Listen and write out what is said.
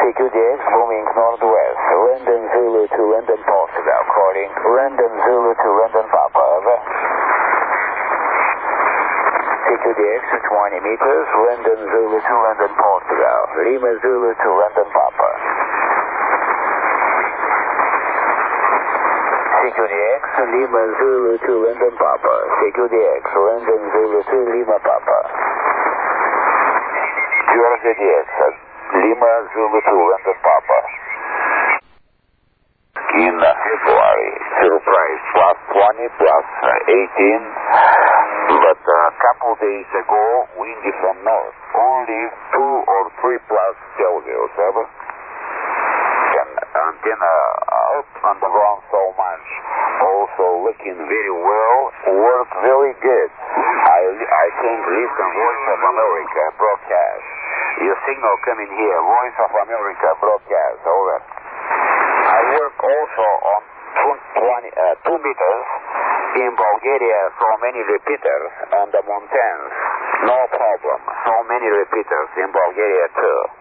CQDX moving northwest. London Zulu to London Portugal. Calling London Zulu to London Papa. Over. CQDX 20 meters. London Zulu to London Portugal. Lima Zulu to London Papa. CQDX Lima Zulu to London Papa. CQDX London Zulu to Lima Papa. Georgia DX Lima Zulu to London Papa. In February, surprise plus 20 plus 18, but a couple days ago, windy from north, only 2 or 3 plus Celsius. Over. Antenna out on the ground so much, also looking very well, work very good. I think listen Voice of America broadcast. Your signal coming here, Voice of America broadcast, over. I work also on 2 meters in Bulgaria, so many repeaters on the mountains, no problem, so many repeaters in Bulgaria too.